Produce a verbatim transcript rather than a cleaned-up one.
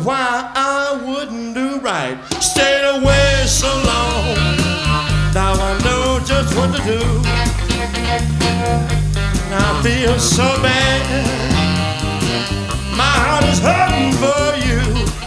why I wouldn't do right. Stayed away so long, now I know just what to do. I feel so bad, my heart is hurting for